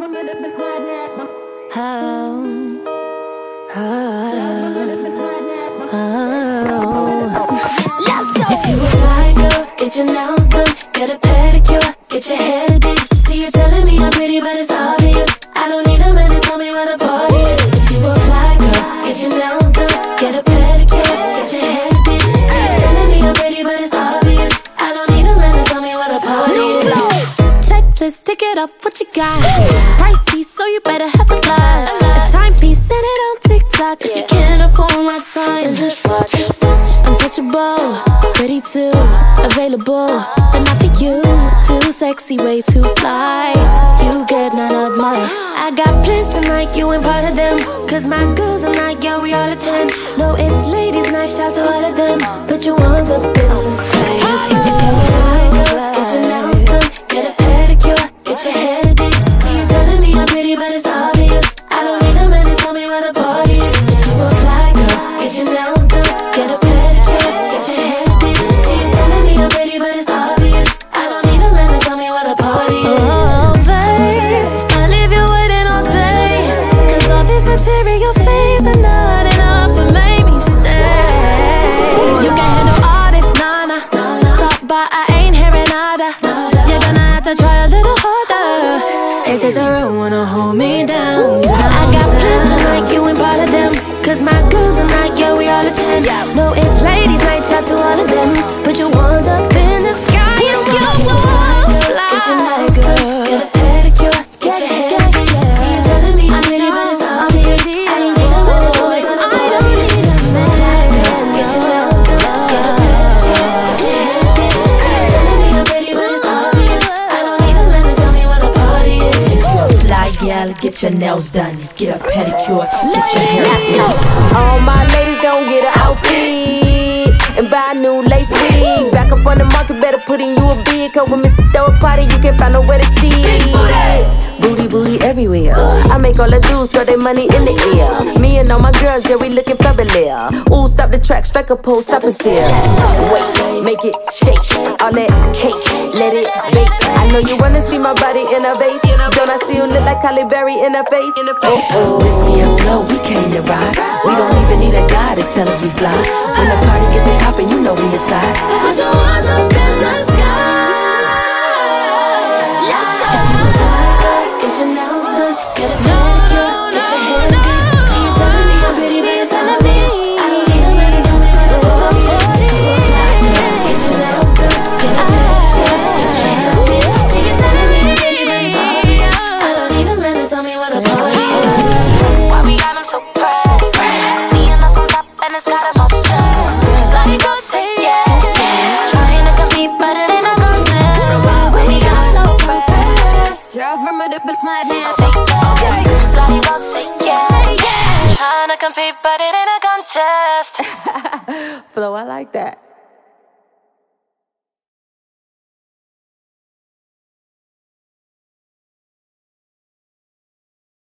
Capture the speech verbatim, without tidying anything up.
Let's go. If you a fly girl, get your nails done, get a pedicure, get your hair did. See you telling me I'm pretty, but it's obvious. I don't need a man to tell me where the party is. If you a fly girl, get your nails done, get a pedicure, get your hair did. See you telling me I'm pretty, but it's obvious. I don't need a man to tell me where the party is. Checklist, tick it off, what you got? Pricey, so you better have a lot. A timepiece, send it on TikTok. If you can't afford my time, Then just watch it. untouchable, pretty too, available, but not for you. Too sexy, way too fly. You get none of mine. I got plans tonight, you ain't part of them. Cause my girls are not, yeah, we all attend. No, it's ladies' night, shout to all of them. Put your ones up in the sky. If you fly, get your nails done, get a pedicure, get your hair did. See you telling me I'm pretty, but it's obvious. I don't need a man to tell me where the party is. You a fly girl, get your nails done, get a pedicure, get your hair did. See you telling me I'm pretty, but it's obvious. I don't need a man to tell me where the party is. Oh, babe, I leave you waiting all day. Cause all this material things are not enough to make me stay. You can handle all this, nana. Talk but I ain't hearing nada. You're gonna have to try a little harder. It takes a real one to hold me down. I got plans tonight, you ain't part of them. Cause my girls are not, yeah, we all attend. No, it's ladies' night, shout to all of them. Put your ones up in the sky if you want fly. Get your night, girl, get a pedicure, get your hair did. See you telling me I'm pretty, but it's obvious. I don't need a man to tell me when the party is. Get your nails done, get a pedicure, get your hair did. See you telling me I'm pretty, but it's obvious. I don't need a man to tell me when the party is. Fly gal, get your nails done, get a pedicure, get your hair did. All my ladies gon' get an outfit and buy a new lace wig. Back up on the market, better put in you a bid. Cause when Missus throw a party, you can't find nowhere to see. Booty, booty everywhere. I make all the dudes throw their money in the air. Me and all my girls, yeah, we looking fabulous. Ooh, stop the track, strike a pose, stop and stare. Wait, make it shake. All that cake, let it bake. I know you wanna see my body in a vase. Don't I still look like Halle Berry in a face? Oh, oh. Missy and Flo, we came to ride. We don't even need a guy to tell us we fly. When the party get the poppin', you know we inside. Put your hands up in the sky. Let's go. Get your nails done, get a pedicure, get your hair did. See you telling me I'm pretty, but it's obvious. I don't need a man to tell me where the party is. Get your nails done, get a pedicure, get your hair did. See you telling me I'm pretty, but it's obvious. I don't need a man to tell me where the party is. Why we got 'em so pressed? Seeing us on top and it's got 'em all stressed. Like go say yes, trying to compete, but it ain't a contest. Why we got no purpose? Girl from a different planet. Like go say yes, trying to compete, but it ain't a contest. Flo, I like that.